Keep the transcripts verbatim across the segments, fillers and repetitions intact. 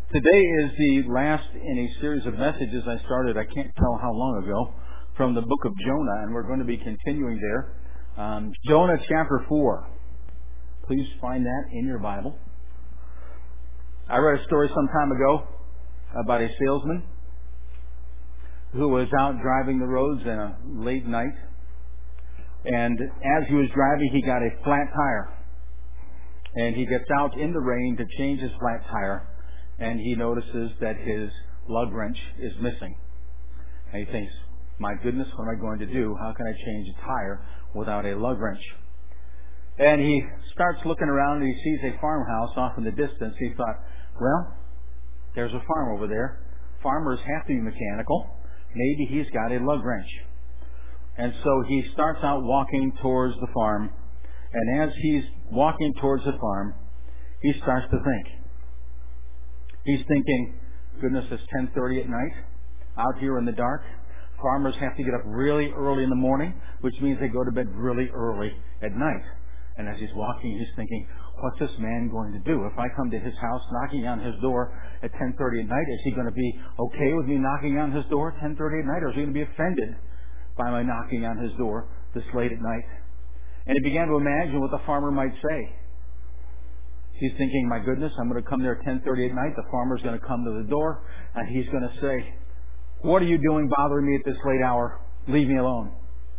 Today is the last in a series of messages I started, I can't tell how long ago, from the book of Jonah, and we're going to be continuing there. Um, Jonah chapter four. Please find that in your Bible. I read a story some time ago about a salesman who was out driving the roads in a late night, and as he was driving, he got a flat tire. And he gets out in the rain to change his flat tire, and he notices that his lug wrench is missing. And he thinks, my goodness, what am I going to do? How can I change a tire without a lug wrench? And he starts looking around and he sees a farmhouse off in the distance. He thought, well, there's a farm over there. Farmers have to be mechanical. Maybe he's got a lug wrench. And so he starts out walking towards the farm. And as he's walking towards the farm, he starts to think. He's thinking, goodness, it's ten thirty at night, out here in the dark. Farmers have to get up really early in the morning, which means they go to bed really early at night. And as he's walking, he's thinking, what's this man going to do? If I come to his house knocking on his door at ten thirty at night, is he going to be okay with me knocking on his door at ten thirty at night, or is he going to be offended by my knocking on his door this late at night? And he began to imagine what the farmer might say. He's thinking, my goodness, I'm going to come there at ten thirty at night. The farmer's going to come to the door, and he's going to say, what are you doing bothering me at this late hour? Leave me alone.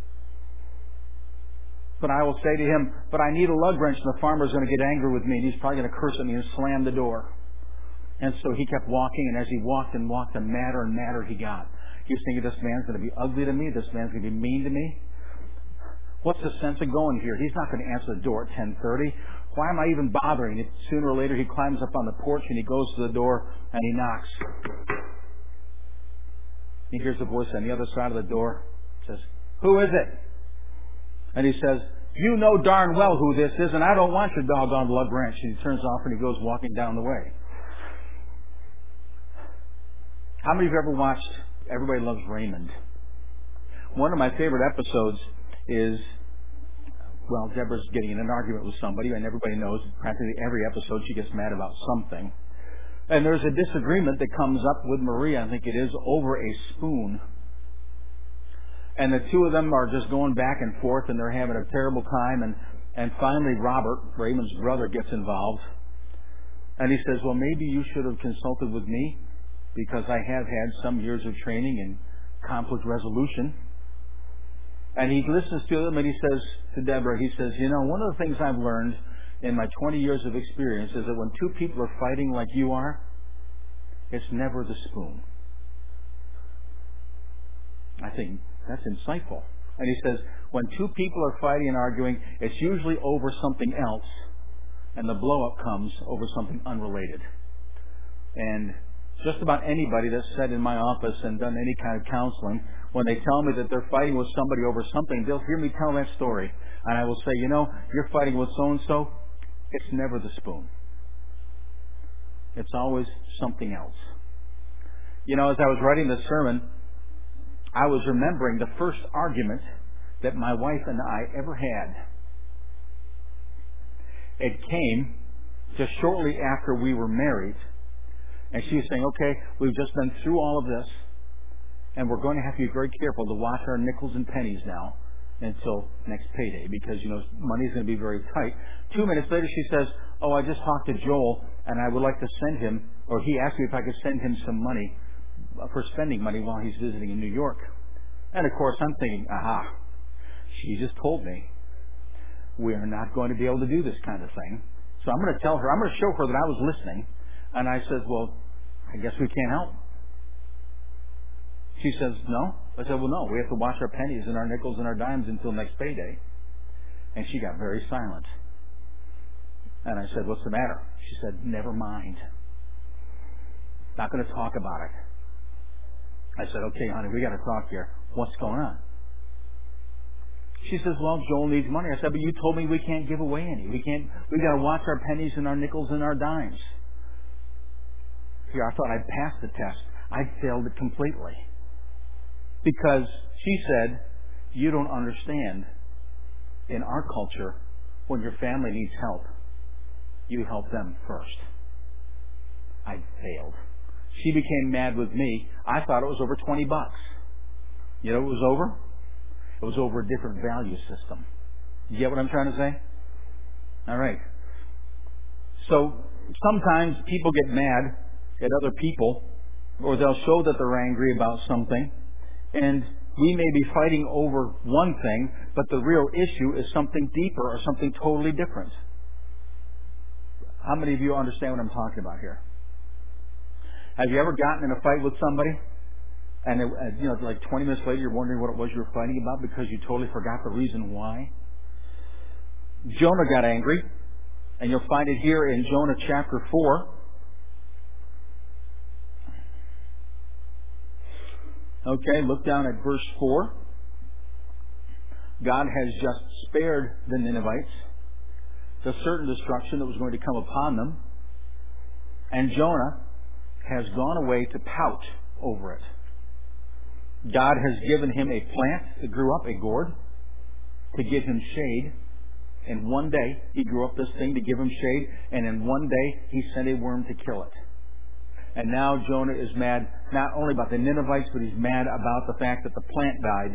But I will say to him, but I need a lug wrench, and the farmer's going to get angry with me, and he's probably going to curse at me and slam the door. And so he kept walking, and as he walked and walked, the madder and madder he got. He was thinking, this man's going to be ugly to me. This man's going to be mean to me. What's the sense of going here? He's not going to answer the door at ten thirty. Why am I even bothering? It, sooner or later, he climbs up on the porch and he goes to the door and he knocks. He hears a voice on the other side of the door. Says, who is it? And he says, you know darn well who this is, and I don't want your doggone lug wrench. And he turns off and he goes walking down the way. How many of you have ever watched Everybody Loves Raymond? One of my favorite episodes is, well, Deborah's getting in an argument with somebody, and everybody knows practically every episode she gets mad about something. And there's a disagreement that comes up with Maria, I think it is, over a spoon. And the two of them are just going back and forth, and they're having a terrible time. And, and finally, Robert, Raymond's brother, gets involved. And he says, well, maybe you should have consulted with me, because I have had some years of training in conflict resolution. And he listens to them and he says to Deborah, he says, you know, one of the things I've learned in my twenty years of experience is that when two people are fighting like you are, it's never the spoon. I think that's insightful. And he says, when two people are fighting and arguing, it's usually over something else, and the blow-up comes over something unrelated. And just about anybody that's sat in my office and done any kind of counseling, when they tell me that they're fighting with somebody over something, they'll hear me tell that story. And I will say, you know, you're fighting with so-and-so. It's never the spoon. It's always something else. You know, as I was writing this sermon, I was remembering the first argument that my wife and I ever had. It came just shortly after we were married. And she was saying, okay, we've just been through all of this, and we're going to have to be very careful to watch our nickels and pennies now until next payday, because, you know, money's going to be very tight. Two minutes later, she says, oh, I just talked to Joel, and I would like to send him, or he asked me if I could send him some money for spending money while he's visiting in New York. And, of course, I'm thinking, aha, she just told me we are not going to be able to do this kind of thing. So I'm going to tell her, I'm going to show her that I was listening. And I said, well, I guess we can't help. She says, no. I said, well, no, we have to watch our pennies and our nickels and our dimes until next payday. And she got very silent. And I said, what's the matter? She said, never mind. Not going to talk about it. I said, okay, honey, we got to talk here. What's going on? She says, well, Joel needs money. I said, but you told me we can't give away any. We can't, we got to watch our pennies and our nickels and our dimes. Here, I thought I'd passed the test. I failed it completely. Because she said, you don't understand. In our culture, when your family needs help, you help them first. I failed. She became mad with me. I thought it was over twenty bucks. You know what it was over? It was over a different value system. You get what I'm trying to say? All right. So sometimes people get mad at other people, or they'll show that they're angry about something, and we may be fighting over one thing, but the real issue is something deeper or something totally different. How many of you understand what I'm talking about here? Have you ever gotten in a fight with somebody, and it, you know, like twenty minutes later you're wondering what it was you were fighting about because you totally forgot the reason why? Jonah got angry, and you'll find it here in Jonah chapter four. Okay, look down at verse four. God has just spared the Ninevites the certain destruction that was going to come upon them, and Jonah has gone away to pout over it. God has given him a plant that grew up, a gourd, to give him shade. And one day, he grew up this thing to give him shade, and in one day, he sent a worm to kill it. And now Jonah is mad not only about the Ninevites, but he's mad about the fact that the plant died.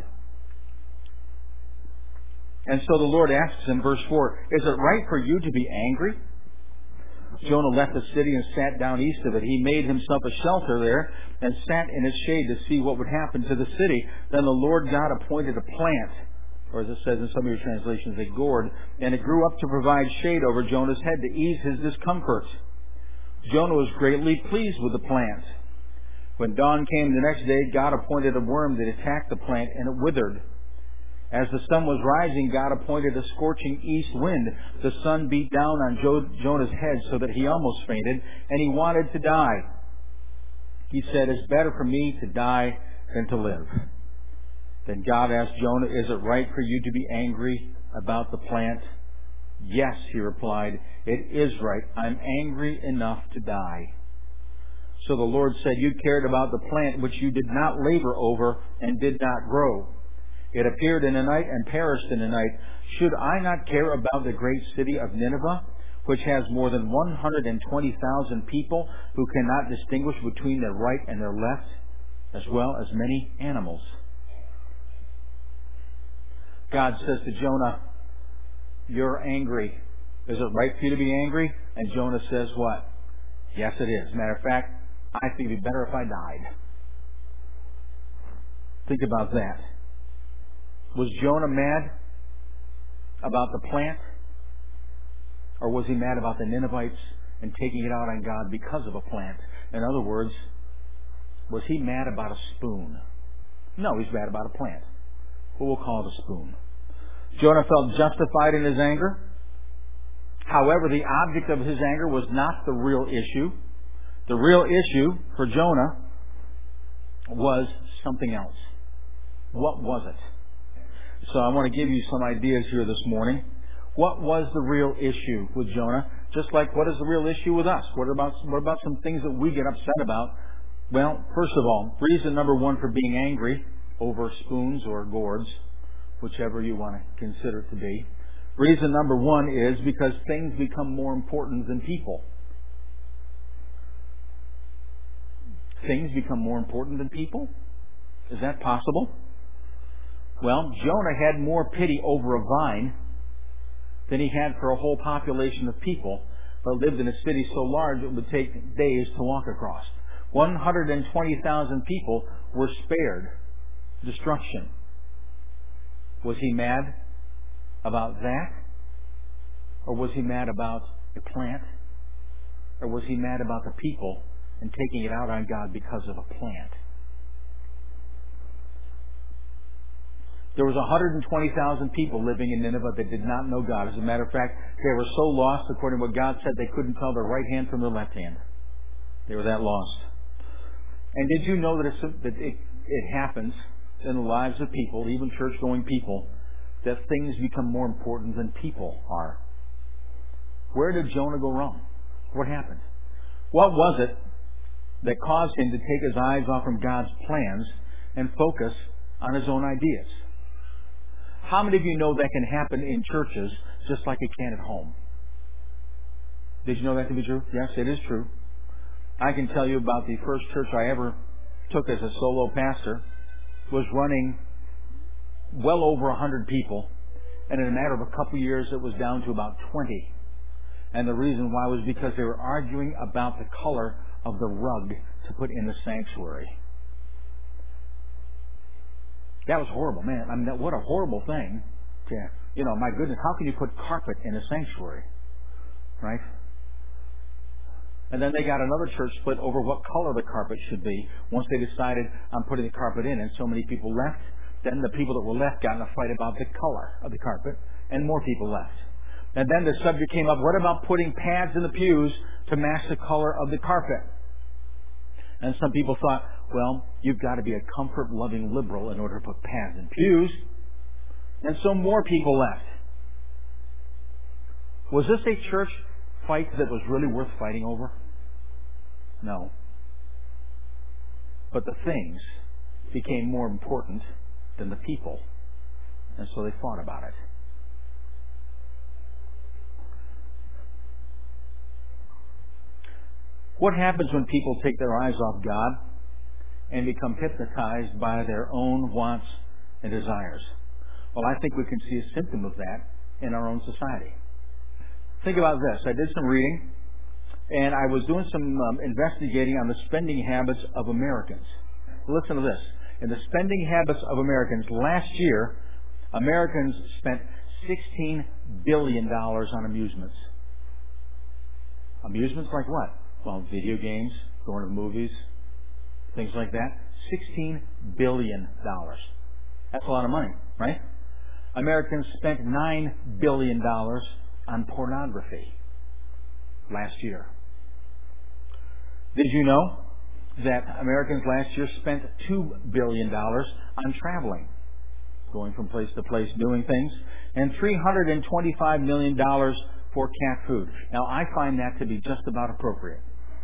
And so the Lord asks in verse four, is it right for you to be angry? Jonah left the city and sat down east of it. He made himself a shelter there and sat in its shade to see what would happen to the city. Then the Lord God appointed a plant, or as it says in some of your translations, a gourd, and it grew up to provide shade over Jonah's head to ease his discomfort. Jonah was greatly pleased with the plant. When dawn came the next day, God appointed a worm that attacked the plant, and it withered. As the sun was rising, God appointed a scorching east wind. The sun beat down on jo- Jonah's head so that he almost fainted, and he wanted to die. He said, it's better for me to die than to live. Then God asked Jonah, is it right for you to be angry about the plant? Yes, he replied, it is right. I'm angry enough to die. So the Lord said, you cared about the plant which you did not labor over and did not grow. It appeared in the night and perished in the night. Should I not care about the great city of Nineveh, which has more than one hundred twenty thousand people who cannot distinguish between their right and their left, as well as many animals? God says to Jonah, you're angry. Is it right for you to be angry? And Jonah says what? Yes, it is. Matter of fact, I think it'd be better if I died. Think about that. Was Jonah mad about the plant? Or was he mad about the Ninevites and taking it out on God because of a plant? In other words, was he mad about a spoon? No, he's mad about a plant. But we'll call it a spoon. Jonah felt justified in his anger. However, the object of his anger was not the real issue. The real issue for Jonah was something else. What was it? So I want to give you some ideas here this morning. What was the real issue with Jonah? Just like what is the real issue with us? What about, what about some things that we get upset about? Well, first of all, reason number one for being angry over spoons or gourds, whichever you want to consider it to be. Reason number one is because things become more important than people. Things become more important than people? Is that possible? Well, Jonah had more pity over a vine than he had for a whole population of people, but lived in a city so large it would take days to walk across. one hundred twenty thousand people were spared destruction. Was he mad about that? Or was he mad about a plant? Or was he mad about the people and taking it out on God because of a plant? There was one hundred twenty thousand people living in Nineveh that did not know God. As a matter of fact, they were so lost, according to what God said, they couldn't tell their right hand from their left hand. They were that lost. And did you know that, it's, that it, it happens in the lives of people, even church-going people, that things become more important than people are? Where did Jonah go wrong? What happened? What was it that caused him to take his eyes off from God's plans and focus on his own ideas? How many of you know that can happen in churches just like it can at home? Did you know that to be true? Yes, it is true. I can tell you about the first church I ever took as a solo pastor. Was running well over a hundred people, and in a matter of a couple years it was down to about twenty. And the reason why was because they were arguing about the color of the rug to put in the sanctuary. That was horrible, man. I mean, that, what a horrible thing. To, you know, my goodness, how can you put carpet in a sanctuary? Right? And then they got another church split over what color the carpet should be. Once they decided on putting the carpet in, and so many people left, then the people that were left got in a fight about the color of the carpet, and more people left. And then the subject came up, what about putting pads in the pews to match the color of the carpet? And some people thought, well, you've got to be a comfort-loving liberal in order to put pads in pews. And so more people left. Was this a church fight that was really worth fighting over? No. But the things became more important than the people. And so they fought about it. What happens when people take their eyes off God and become hypnotized by their own wants and desires? Well, I think we can see a symptom of that in our own society. Think about this. I did some reading, and I was doing some um, investigating on the spending habits of Americans. Listen to this. In the spending habits of Americans, last year, Americans spent sixteen billion dollars on amusements. Amusements like what? Well, video games, going to the movies, things like that. sixteen billion dollars. That's a lot of money, right? Americans spent nine billion dollars on pornography last year. Did you know that Americans last year spent two billion dollars on traveling, going from place to place, doing things, and three hundred twenty-five million dollars for cat food? Now, I find that to be just about appropriate.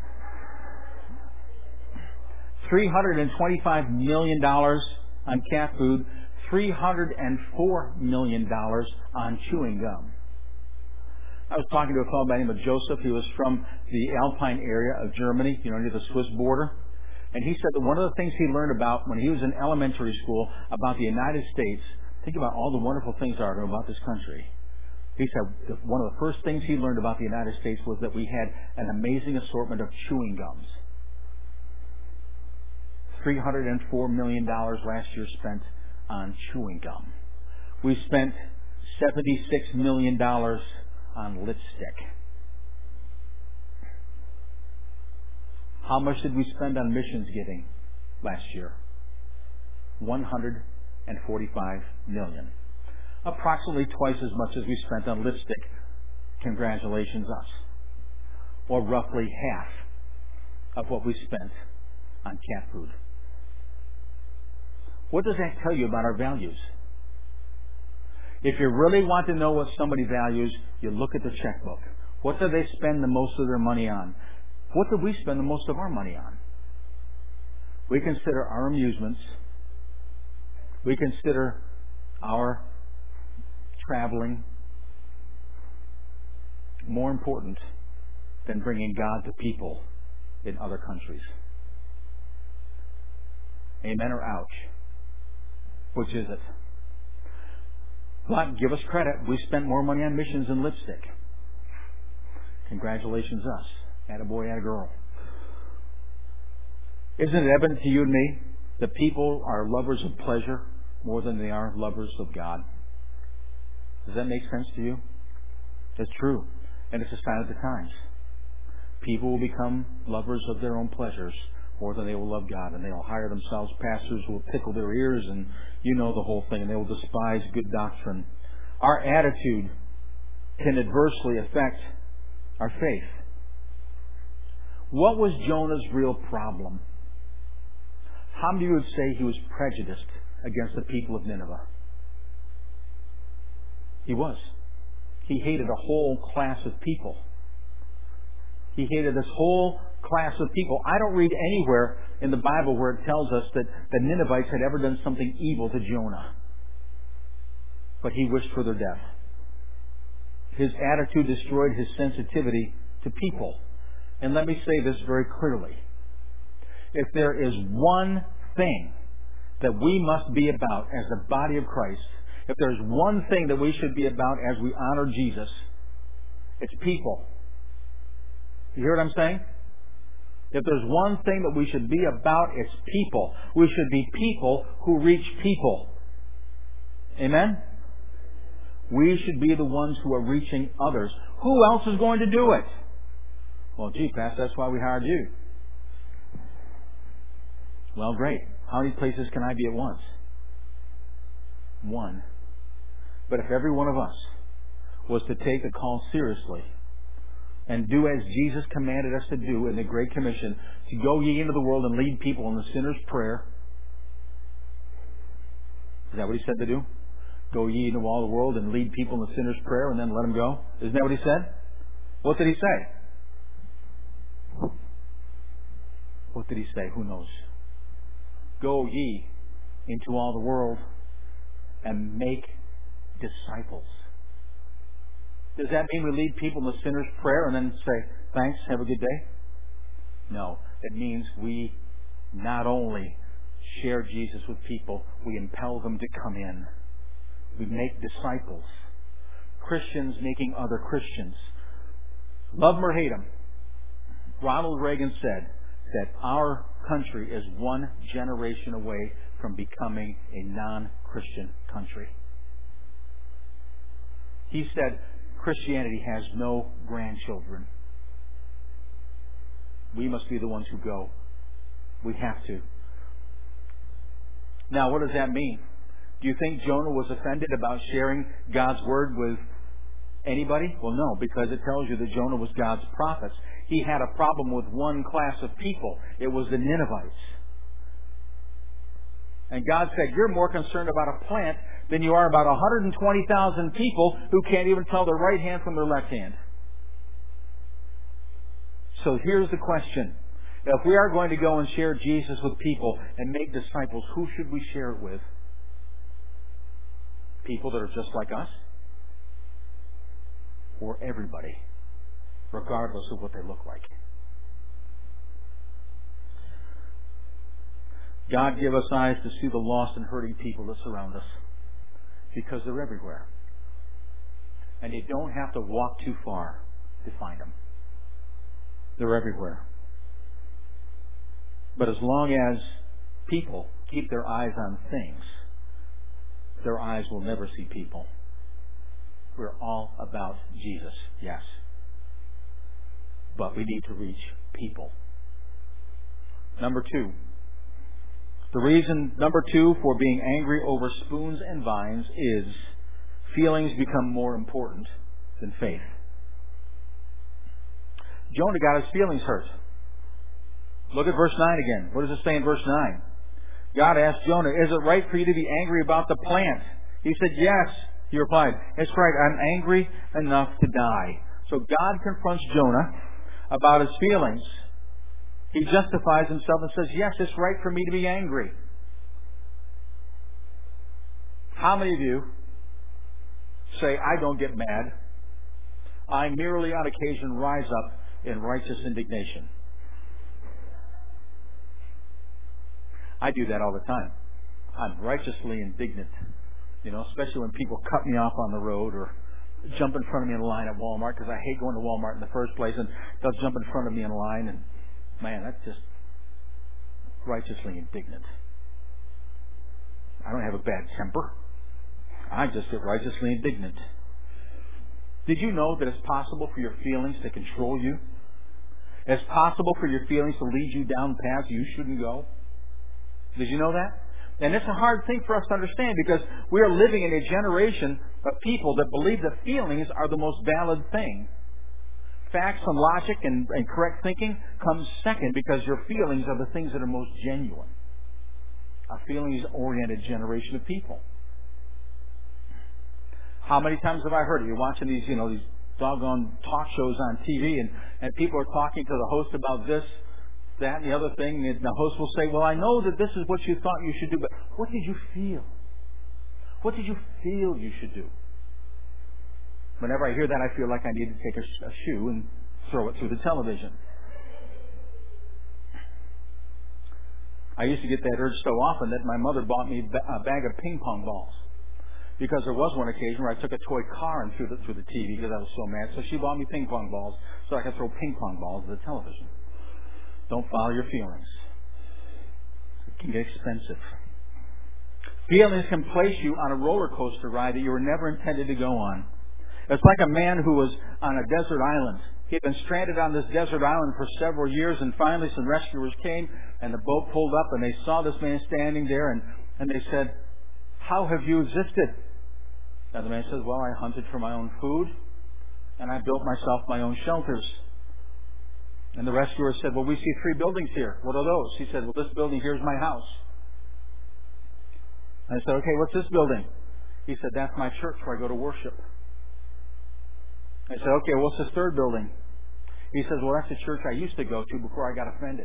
three hundred twenty-five million dollars on cat food, three hundred four million dollars on chewing gum. I was talking to a fellow by the name of Joseph. He was from the Alpine area of Germany, you know, near the Swiss border. And he said that one of the things he learned about when he was in elementary school about the United States, think about all the wonderful things there are about this country. He said one of the first things he learned about the United States was that we had an amazing assortment of chewing gums. three hundred four million dollars last year spent on chewing gum. We spent seventy-six million dollars on lipstick. How much did we spend on missions giving last year? one hundred forty-five million dollars. Approximately twice as much as we spent on lipstick. Congratulations us. Or roughly half of what we spent on cat food. What does that tell you about our values? If you really want to know what somebody values, you look at the checkbook. What do they spend the most of their money on? What do we spend the most of our money on? We consider our amusements. We consider our traveling more important than bringing God to people in other countries. Amen or ouch? Which is it? But give us credit. We spent more money on missions than lipstick. Congratulations us. Attaboy, attagirl. Isn't it evident to you and me that people are lovers of pleasure more than they are lovers of God? Does that make sense to you? It's true. And it's a sign of the times. People will become lovers of their own pleasures more than they will love God. And they will hire themselves pastors who will tickle their ears, and you know the whole thing. And they will despise good doctrine. Our attitude can adversely affect our faith. What was Jonah's real problem? How many of you would say he was prejudiced against the people of Nineveh? He was. He hated a whole class of people. He hated this whole class of people. I don't read anywhere in the Bible where it tells us that the Ninevites had ever done something evil to Jonah. But he wished for their death. His attitude destroyed his sensitivity to people. And let me say this very clearly. If there is one thing that we must be about as the body of Christ, if there's one thing that we should be about as we honor Jesus, it's people. You hear what I'm saying? If there's one thing that we should be about, it's people. We should be people who reach people. Amen? We should be the ones who are reaching others. Who else is going to do it? Well, gee, Pastor, that's why we hired you. Well, great. How many places can I be at once? One. But if every one of us was to take the call seriously and do as Jesus commanded us to do in the Great Commission, to go ye into the world and lead people in the sinner's prayer. Is that what he said to do? Go ye into all the world and lead people in the sinner's prayer and then let them go? Isn't that what he said? What did he say? What did he say? Who knows? Go ye into all the world and make disciples. Does that mean we lead people in the sinner's prayer and then say, thanks, have a good day? No. It means we not only share Jesus with people, we impel them to come in. We make disciples. Christians making other Christians. Love them or hate them. Ronald Reagan said that our country is one generation away from becoming a non-Christian country. He said Christianity has no grandchildren. We must be the ones who go. We have to. Now, what does that mean? Do you think Jonah was offended about sharing God's word with anybody? Well, no, because it tells you that Jonah was God's prophet. He had a problem with one class of people. It was the Ninevites. And God said, you're more concerned about a plant than you are about one hundred twenty thousand people who can't even tell their right hand from their left hand. So here's the question. If we are going to go and share Jesus with people and make disciples, who should we share it with? People that are just like us? Or everybody, regardless of what they look like? God give us eyes to see the lost and hurting people that surround us, because they're everywhere. And you don't have to walk too far to find them. They're everywhere. But as long as people keep their eyes on things, their eyes will never see people. We're all about Jesus, yes. But we need to reach people. Number two. The reason, number two, for being angry over spoons and vines is feelings become more important than faith. Jonah got his feelings hurt. Look at verse nine again. What does it say in verse nine? God asked Jonah, is it right for you to be angry about the plant? He said, yes. He replied, it's right. I'm angry enough to die. So God confronts Jonah about his feelings. He justifies himself and says, yes, it's right for me to be angry. How many of you say, I don't get mad. I merely on occasion rise up in righteous indignation? I do that all the time. I'm righteously indignant. You know, especially when people cut me off on the road or jump in front of me in a line at Walmart, because I hate going to Walmart in the first place, and they'll jump in front of me in a line, and man, that's just righteously indignant. I don't have a bad temper. I just get righteously indignant. Did you know that it's possible for your feelings to control you? It's possible for your feelings to lead you down paths you shouldn't go? Did you know that? And it's a hard thing for us to understand, because we are living in a generation of people that believe that feelings are the most valid thing. Facts and logic and, and correct thinking comes second, because your feelings are the things that are most genuine. A feelings-oriented generation of people. How many times have I heard it? You're watching these, you know, these doggone talk shows on T V, and, and people are talking to the host about this, that, and the other thing, and the host will say, well, I know that this is what you thought you should do, but what did you feel? What did you feel you should do? Whenever I hear that, I feel like I need to take a, a shoe and throw it through the television. I used to get that urge so often that my mother bought me a bag of ping pong balls. Because there was one occasion where I took a toy car and threw it through the T V because I was so mad. So she bought me ping pong balls so I could throw ping pong balls at the television. Don't follow your feelings. It can get expensive. Feelings can place you on a roller coaster ride that you were never intended to go on. It's like a man who was on a desert island. He had been stranded on this desert island for several years, and finally some rescuers came, and the boat pulled up, and they saw this man standing there, and, and they said, "How have you existed?" And the man says, "Well, I hunted for my own food, and I built myself my own shelters." And the rescuer said, "Well, we see three buildings here. What are those?" He said, "Well, this building here is my house." And I said, "Okay, what's this building?" He said, "That's my church where I go to worship." I said, "Okay, what's this third building?" He says, "Well, that's the church I used to go to before I got offended."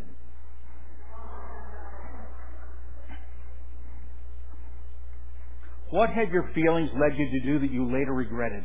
What had your feelings led you to do that you later regretted?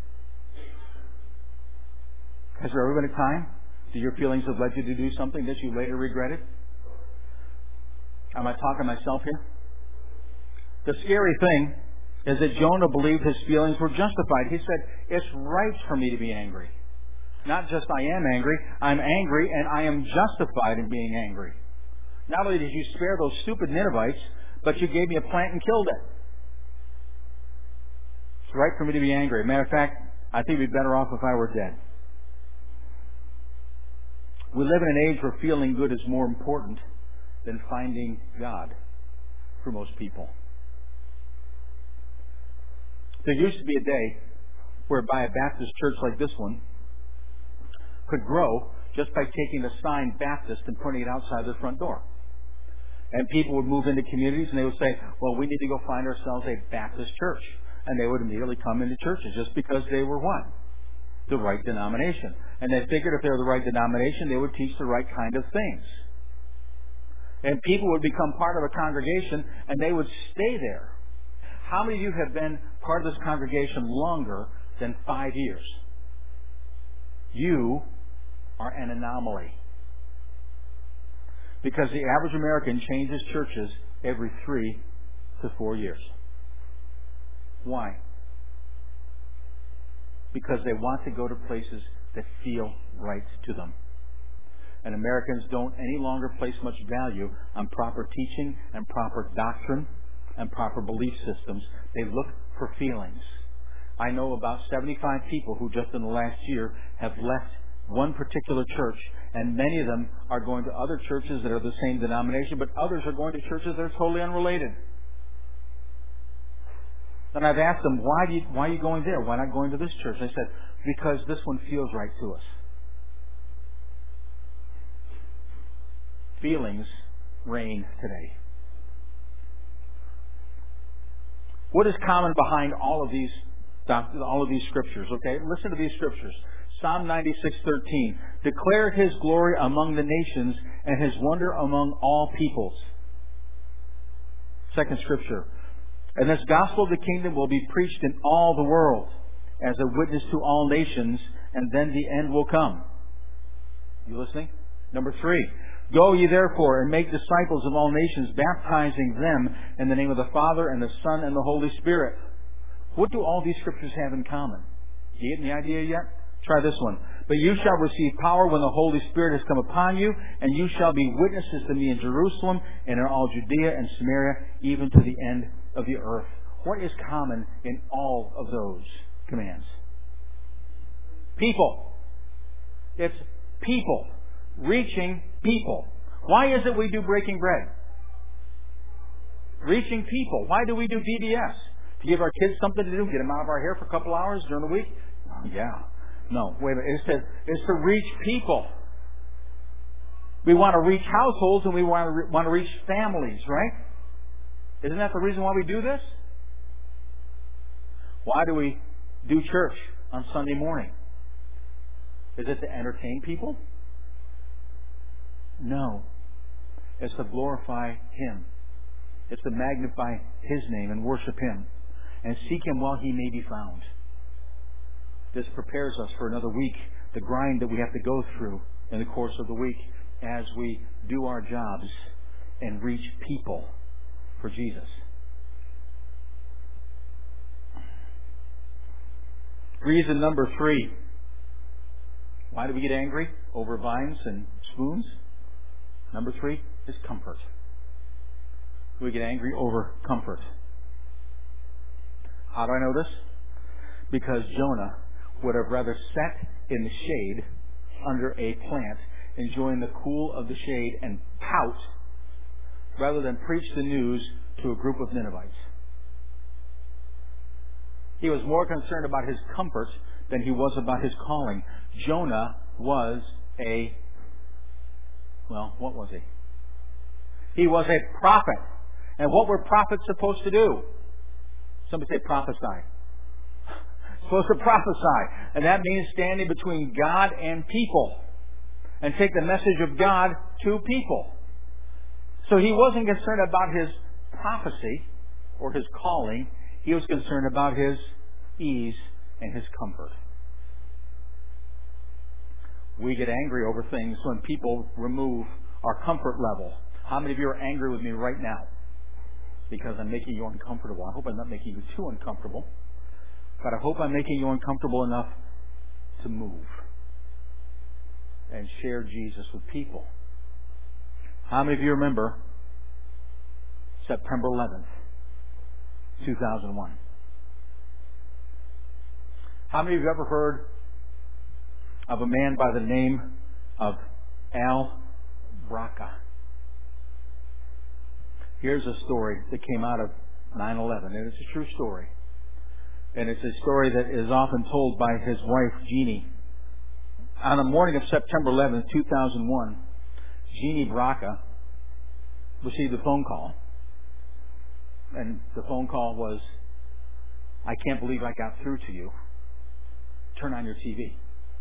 Has there ever been a time that your feelings have led you to do something that you later regretted? Am I talking to myself here? The scary thing is that Jonah believed his feelings were justified. He said, "It's right for me to be angry. Not just I am angry, I'm angry and I am justified in being angry. Not only did you spare those stupid Ninevites, but you gave me a plant and killed it. It's right for me to be angry. Matter of fact, I think it'd be better off if I were dead." We live in an age where feeling good is more important than finding God for most people. There used to be a day whereby a Baptist church like this one could grow just by taking a sign Baptist and putting it outside their front door. And people would move into communities and they would say, "Well, we need to go find ourselves a Baptist church." And they would immediately come into churches just because they were what? The right denomination. And they figured if they were the right denomination, they would teach the right kind of things. And people would become part of a congregation and they would stay there. How many of you have been part of this congregation longer than five years? You are an anomaly. Because the average American changes churches every three to four years. Why? Because they want to go to places that feel right to them. And Americans don't any longer place much value on proper teaching and proper doctrine and proper belief systems. They look for feelings. I know about seventy-five people who just in the last year have left one particular church, and many of them are going to other churches that are the same denomination, but others are going to churches that are totally unrelated. And I've asked them, why, do you, why are you going there? Why not going to this church? They said, because this one feels right to us. Feelings reign today. What is common behind all of these all of these scriptures? Okay, listen to these scriptures. Psalm ninety-six thirteen. Declare His glory among the nations and His wonder among all peoples. Second scripture. And this gospel of the kingdom will be preached in all the world as a witness to all nations, and then the end will come. You listening? Number three. Go ye therefore and make disciples of all nations, baptizing them in the name of the Father and the Son and the Holy Spirit. What do all these scriptures have in common? You getting the idea yet? Try this one. But you shall receive power when the Holy Spirit has come upon you, and you shall be witnesses to me in Jerusalem and in all Judea and Samaria, even to the end of the earth. What is common in all of those commands? People. It's people. Reaching people. Why is it we do breaking bread? Reaching people. Why do we do V B S? To give our kids something to do? Get them out of our hair for a couple hours during the week? Oh, yeah. No, wait a minute. It's to, it's to reach people. We want to reach households and we want to, re- want to reach families, right? Isn't that the reason why we do this? Why do we do church on Sunday morning? Is it to entertain people? No. It's to glorify Him. It's to magnify His name and worship Him and seek Him while He may be found. This prepares us for another week, the grind that we have to go through in the course of the week as we do our jobs and reach people for Jesus. Reason number three. Why do we get angry over vines and spoons? Number three is comfort. We get angry over comfort. How do I know this? Because Jonah would have rather sat in the shade under a plant, enjoying the cool of the shade and pout, rather than preach the news to a group of Ninevites. He was more concerned about his comfort than he was about his calling. Jonah was a, well, what was he? He was a prophet. And what were prophets supposed to do? Somebody say prophesy. Supposed to prophesy. And that means standing between God and people and take the message of God to people. So he wasn't concerned about his prophecy or his calling. He was concerned about his ease and his comfort. We get angry over things when people remove our comfort level. How many of you are angry with me right now? Because I'm making you uncomfortable. I hope I'm not making you too uncomfortable. But I hope I'm making you uncomfortable enough to move and share Jesus with people. How many of you remember September eleventh, two thousand one? How many of you have ever heard of a man by the name of Al Braca? Here's a story that came out of nine eleven, and it's a true story. And it's a story that is often told by his wife, Jeannie. On the morning of September eleventh, two thousand one, Jeannie Braca received a phone call. And the phone call was, "I can't believe I got through to you. Turn on your T V."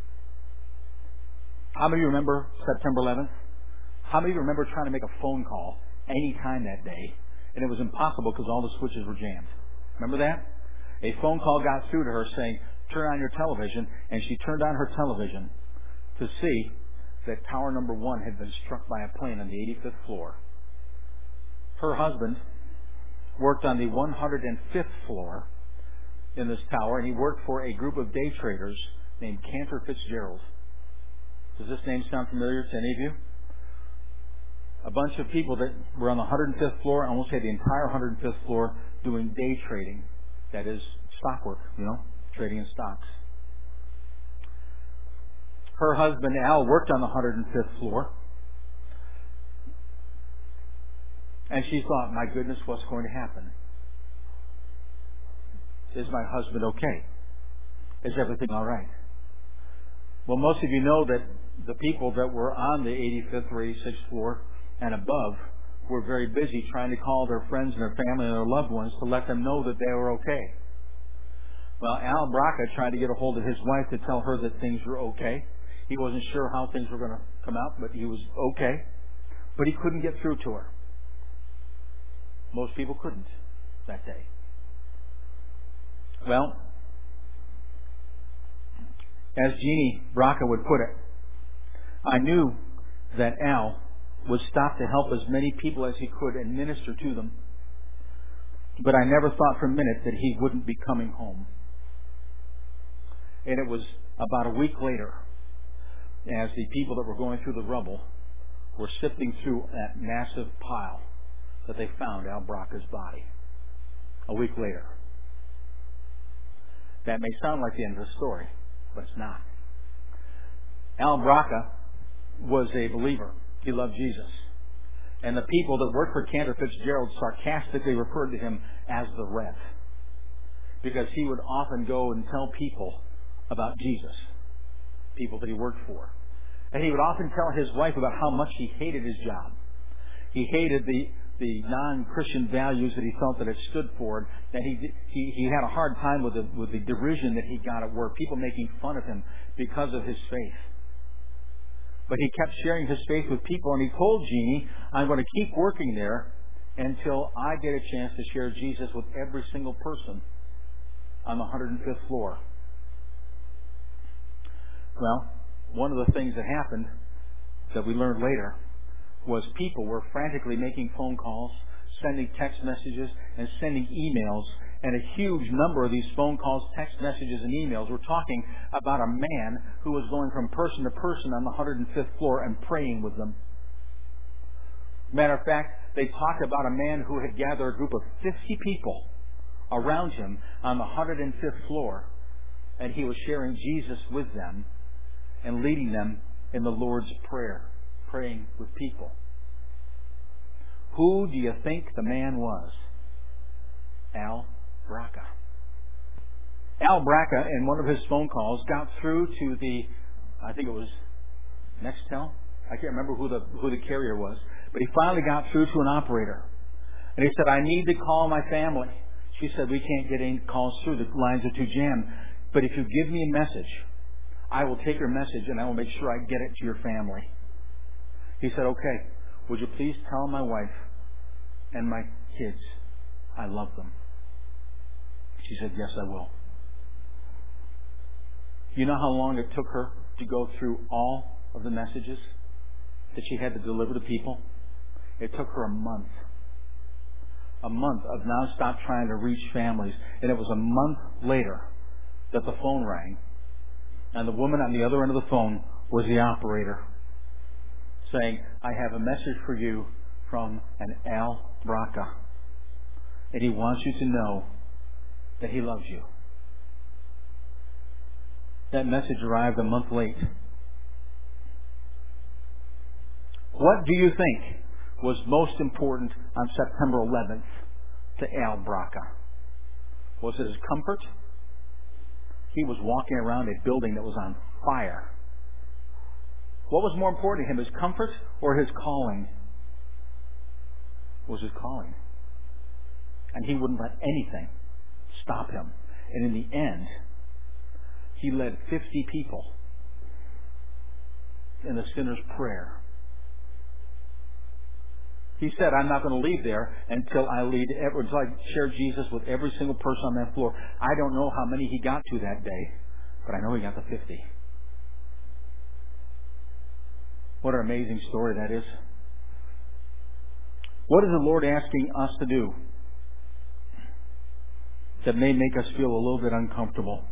How many of you remember September eleventh? How many of you remember trying to make a phone call any time that day, and it was impossible because all the switches were jammed? Remember that? A phone call got through to her saying, "Turn on your television," and she turned on her television to see that tower number one had been struck by a plane on the eighty-fifth floor. Her husband worked on the one hundred fifth floor in this tower, and he worked for a group of day traders named Cantor Fitzgerald. Does this name sound familiar to any of you? A bunch of people that were on the one hundred fifth floor, I almost say the entire one hundred fifth floor, doing day trading. That is stock work, you know, trading in stocks. Her husband, Al, worked on the one hundred fifth floor. And she thought, my goodness, what's going to happen? Is my husband okay? Is everything all right? Well, most of you know that the people that were on the eighty-fifth or eighty-sixth floor and above were very busy trying to call their friends and their family and their loved ones to let them know that they were okay. Well, Al Braca tried to get a hold of his wife to tell her that things were okay. He wasn't sure how things were going to come out, but he was okay. But he couldn't get through to her. Most people couldn't that day. Well, as Jeannie Braca would put it, I knew that Al would stop to help as many people as he could and minister to them. But I never thought for a minute that he wouldn't be coming home. And it was about a week later, as the people that were going through the rubble were sifting through that massive pile, that they found Al Braca's body. A week later. That may sound like the end of the story, but it's not. Al Braca was a believer. He loved Jesus. And the people that worked for Cantor Fitzgerald sarcastically referred to him as the Rev, because he would often go and tell people about Jesus, people that he worked for. And he would often tell his wife about how much he hated his job. He hated the, the non-Christian values that he felt that it stood for, that he, he, he had a hard time with the, with the derision that he got at work, people making fun of him because of his faith. But he kept sharing his faith with people, and he told Jeannie, I'm going to keep working there until I get a chance to share Jesus with every single person on the one hundred fifth floor. Well, one of the things that happened that we learned later was people were frantically making phone calls, sending text messages, and sending emails. And a huge number of these phone calls, text messages, and emails were talking about a man who was going from person to person on the one hundred fifth floor and praying with them. Matter of fact, they talked about a man who had gathered a group of fifty people around him on the one hundred fifth floor, and he was sharing Jesus with them and leading them in the Lord's Prayer, praying with people. Who do you think the man was? Al Braca. Al Braca, in one of his phone calls, got through to the, I think it was Nextel. I can't remember who the who the carrier was, but he finally got through to an operator, and he said, "I need to call my family." She said, "We can't get any calls through. The lines are too jammed. But if you give me a message, I will take your message and I will make sure I get it to your family." He said, "Okay, would you please tell my wife and my kids I love them?" She said, "Yes, I will." You know how long it took her to go through all of the messages that she had to deliver to people? It took her a month. A month of nonstop trying to reach families. And it was a month later that the phone rang. And the woman on the other end of the phone was the operator, saying, "I have a message for you from an Al Braca. And he wants you to know that he loves you." That message arrived a month late. What do you think was most important on September eleventh to Al Braca? Was it his comfort? He was walking around a building that was on fire. What was more important to him, his comfort or his calling? It was his calling. And he wouldn't let anything stop him. And in the end, he led fifty people in the sinner's prayer. He said, "I'm not going to leave there until I lead, until I share Jesus with every single person on that floor." I don't know how many he got to that day, but I know he got to fifty. What an amazing story that is. What is the Lord asking us to do that may make us feel a little bit uncomfortable?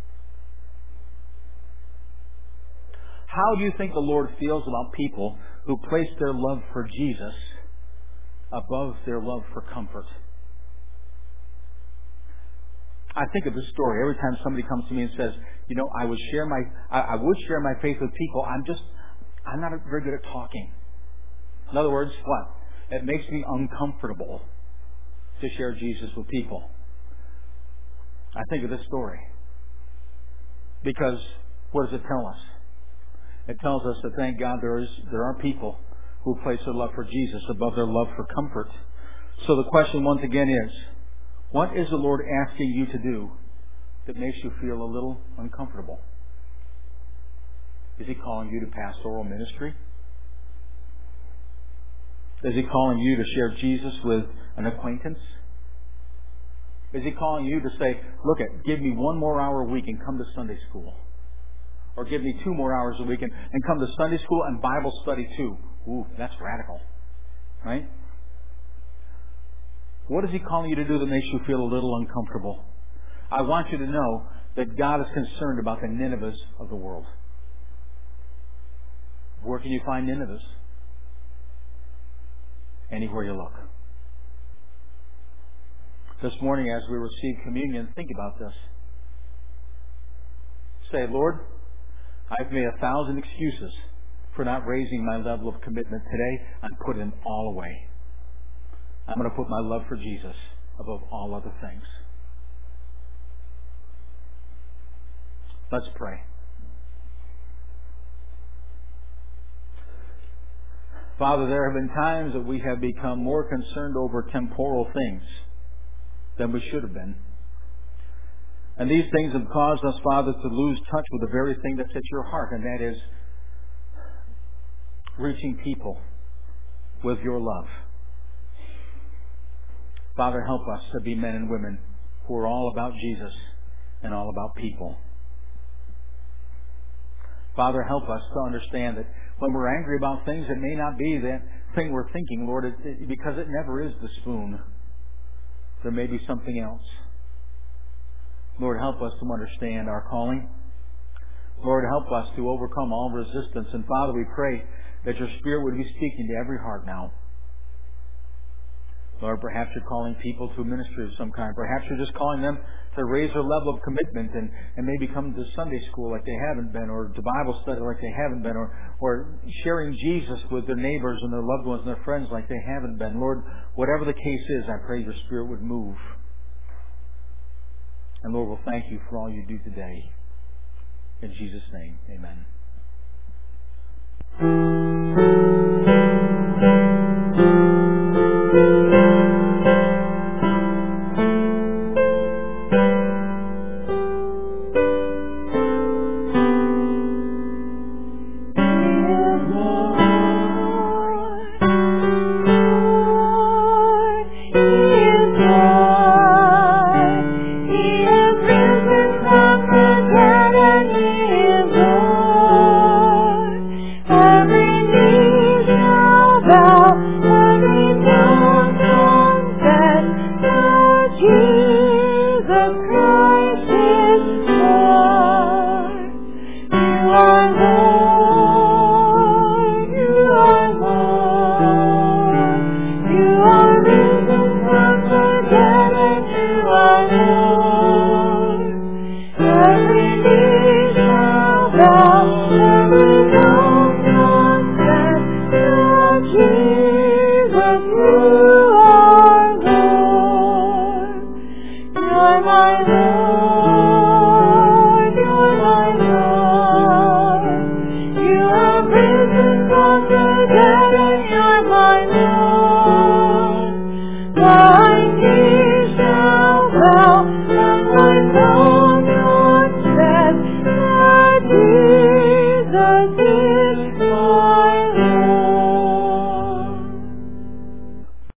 How do you think the Lord feels about people who place their love for Jesus above their love for comfort? I think of this story every time somebody comes to me and says, "You know, I would share my, I, I would share my faith with people. I'm just, I'm not very good at talking." In other words, what? It makes me uncomfortable to share Jesus with people. I think of this story because what does it tell us? It tells us that, thank God, there is there are people who place their love for Jesus above their love for comfort. So the question once again is, what is the Lord asking you to do that makes you feel a little uncomfortable? Is He calling you to pastoral ministry? Is He calling you to share Jesus with an acquaintance? Is He calling you to say, "Look, at, give me one more hour a week and come to Sunday school"? Or give me two more hours a week and, and come to Sunday school and Bible study too. Ooh, that's radical. Right? What is He calling you to do that makes you feel a little uncomfortable? I want you to know that God is concerned about the Ninevehs of the world. Where can you find Ninevehs? Anywhere you look. This morning as we receive communion, think about this. Say, "Lord, I've made a thousand excuses for not raising my level of commitment today. I'm putting them all away. I'm going to put my love for Jesus above all other things." Let's pray. Father, there have been times that we have become more concerned over temporal things than we should have been. And these things have caused us, Father, to lose touch with the very thing that's at your heart, and that is reaching people with your love. Father, help us to be men and women who are all about Jesus and all about people. Father, help us to understand that when we're angry about things, it may not be that, thing we're thinking, Lord, it, it, because it never is the spoon. There may be something else. Lord, help us to understand our calling. Lord, help us to overcome all resistance. And Father, we pray that your Spirit would be speaking to every heart now. Lord, perhaps you're calling people to a ministry of some kind. Perhaps you're just calling them to raise their level of commitment and, and maybe come to Sunday school like they haven't been, or to Bible study like they haven't been, or, or sharing Jesus with their neighbors and their loved ones and their friends like they haven't been. Lord, whatever the case is, I pray your Spirit would move. And Lord, we'll thank you for all you do today. In Jesus' name, amen. Every knee shall bow.